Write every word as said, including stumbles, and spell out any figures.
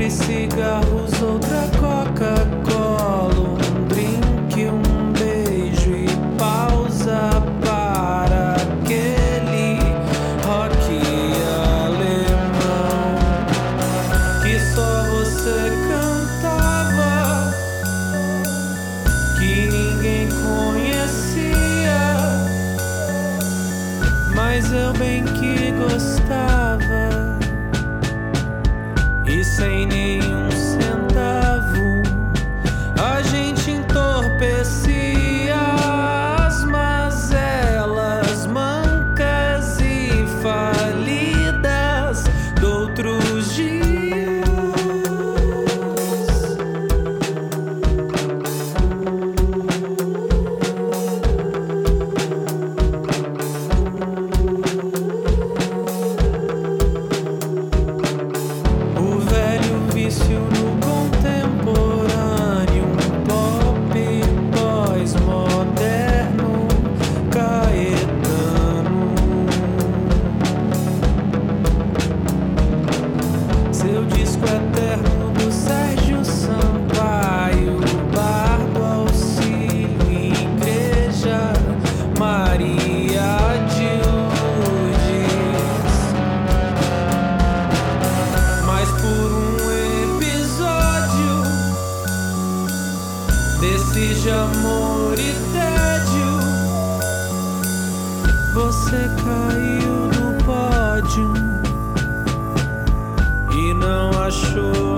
entre cigarros, outra Coca-Cola, um drink, um beijo e pausa para aquele rock alemão que só você cantava, que ninguém conhecia, mas eu bem que gostava. E sem nenhum centavo a gente entorpecia as mazelas mancas e falidas de outros dias. Vício no contemporâneo, um pop pós-moderno, Caetano. Seu disco eterno do Sérgio Sampaio, Bardo, Auxílio, Igreja, Maria de Lourdes. Mas por um desse de amor e tédio, você caiu do pódio e não achou